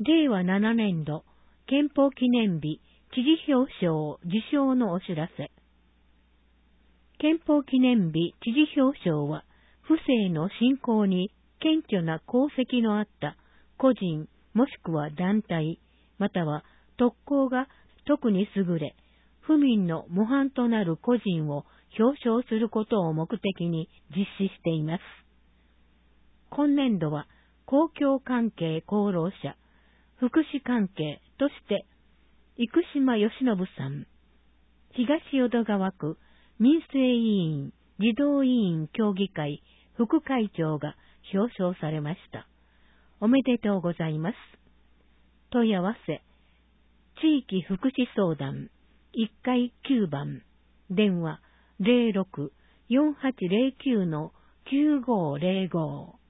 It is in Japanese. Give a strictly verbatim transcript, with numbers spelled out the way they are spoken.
れいわななねんど憲法記念日知事表彰受賞のお知らせ。憲法記念日知事表彰は、府政の振興に顕著な功績のあった個人もしくは団体、または特攻が特に優れ、府民の模範となる個人を表彰することを目的に実施しています。今年度は公共関係功労者、福祉関係として、生島義信さん、東淀川区民生委員児童委員協議会副会長が表彰されました。おめでとうございます。問い合わせ、地域福祉相談いっかいきゅうばん、電話 ゼロろく よんはちゼロきゅう きゅうごゼロご